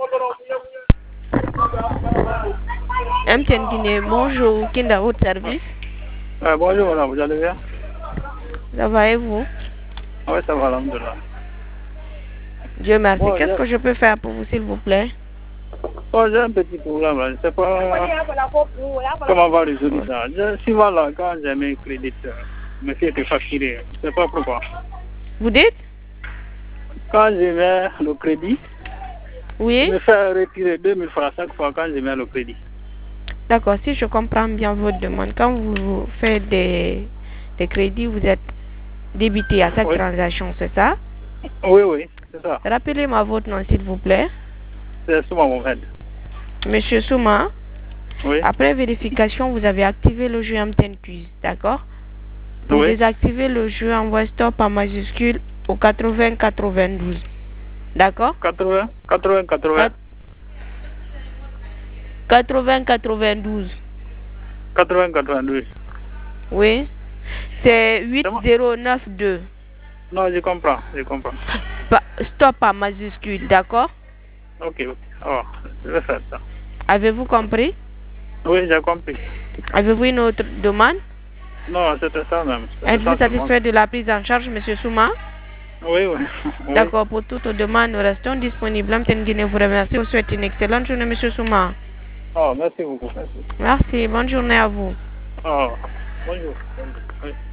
MTN Guinée, bonjour, Kinda Haute Service. Bonjour, madame, vous allez bien? Ça va et vous? Oui, ça va, alhamdoulilah. Dieu merci. Bon, Qu'est-ce que je peux faire pour vous, s'il vous plaît? Bon, j'ai un petit problème, là. Je ne sais pas comment on va résoudre ça. Souvent, là, quand j'ai mes crédits, me fait que facturer. Je ne sais pas pourquoi. Vous dites? Quand je mets le crédit, Oui? je me fais retirer 2000 francs chaque fois quand je mets le crédit. D'accord, si je comprends bien votre demande, quand vous faites des crédits, vous êtes débité à chaque transaction, c'est ça? Oui, oui, c'est ça. Rappelez-moi votre nom, s'il vous plaît. C'est Souma Mohamed. Monsieur Souma, Oui. après vérification, vous avez activé le jeu MTN Quiz, d'accord? Pour désactiver le jeu, envoyez stop en majuscule au 80-92. D'accord? 80-92. 80-92. 80-92. Oui. C'est 8092. Non, je comprends. Stop en majuscule, d'accord? Ok. Oh, je vais faire ça. Avez-vous compris? Oui, j'ai compris. Avez-vous une autre demande? Non, c'était ça même. Êtes-vous satisfait de la prise en charge, monsieur Souma? Oui. D'accord, pour toute demande, nous restons disponibles. MTN Guinée vous remercie. Vous souhaite une excellente journée, monsieur Souma. Oh, merci beaucoup. Merci, bonne journée à vous. Oh, bonjour. Oui.